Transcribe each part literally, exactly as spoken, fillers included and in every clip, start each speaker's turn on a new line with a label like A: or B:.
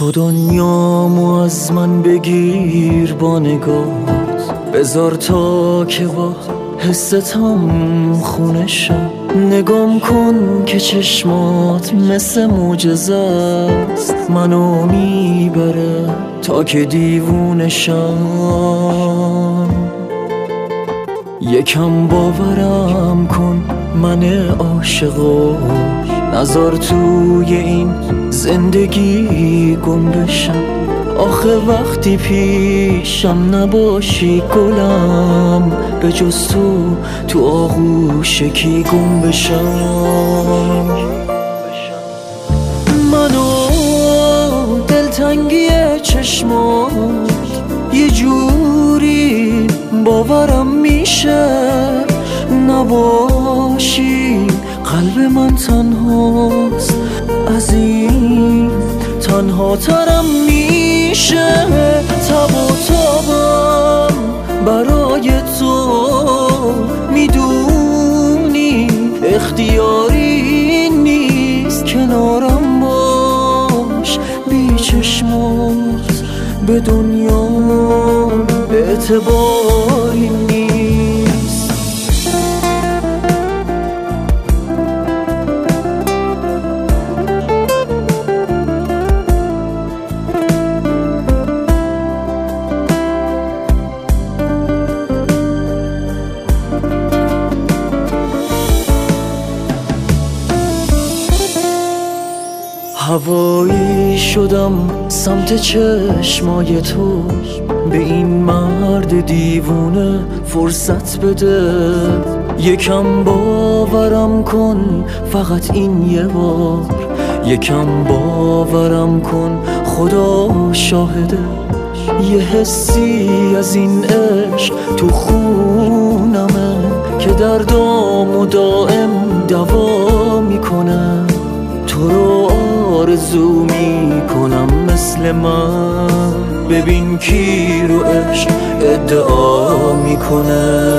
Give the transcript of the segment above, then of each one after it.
A: تو دنیامو از من بگیر با نگات، بذار تا که با حستم خونه شم. نگام کن که چشمات مثل معجزه است، منو میبره تا که دیوونه شم. یکم باورم کن من عاشقو، نذار توی این زندگی گم بشم. آخه وقتی پیشم نباشی گلم، به جز تو تو آغوش کی گم بشم. منو دلتنگی چشمات یه جوری باورم میشه، نباشی قلب من تنهاست، از این تنها ترم میشه. تب و تابم برای تو، میدونی اختیاری نیست، کنارم باش. بی چشمات به دنیا اعتباری نیست. هوایی شدم سمت چشمای تو، به این مرد دیوونه فرصت بده. یکم باورم کن فقط این یه بار، یکم باورم کن خدا شاهده. یه حسی از این عشق تو خونمه که دردامو دائم دوا میکنه. تو رو آرزو میکنم مثل من، ببین کی رو عشق ادعا میکنه.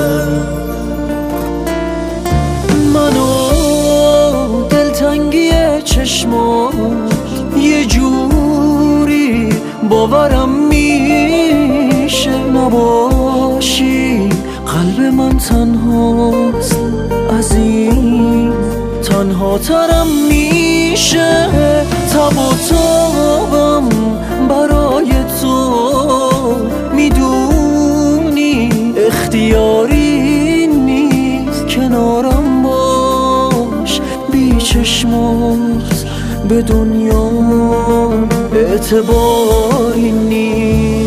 A: منو دلتنگی چشمات یه جوری باورم میشه، نباشی قلب من تنهاست، از این تنها ترم میشه. تب و تابم برای تو، میدونی اختیاری نیست، کنارم باش. بی چشمات به دنیا اعتباری نیست.